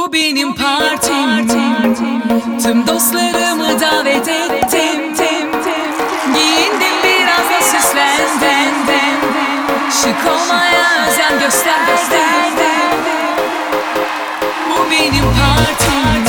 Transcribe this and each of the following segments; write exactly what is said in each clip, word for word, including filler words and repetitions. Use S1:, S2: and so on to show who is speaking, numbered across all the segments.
S1: Bu benim partim, tüm dostlarımı davet ettim. Giyindim, biraz da süslendim, şık olmaya özen gösterdim. Bu benim partim.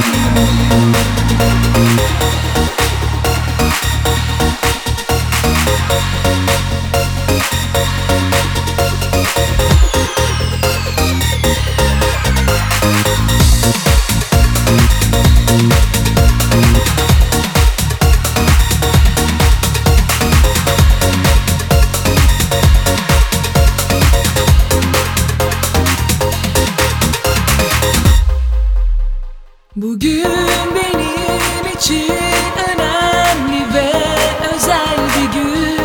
S1: Bugün benim için önemli ve özel bir gün.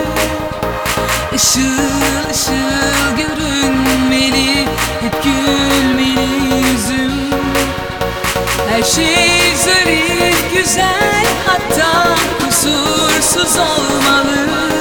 S1: Işıl ışıl görünmeli, hep gülmeli yüzüm. Her şey zarif, güzel, hatta kusursuz olmalı.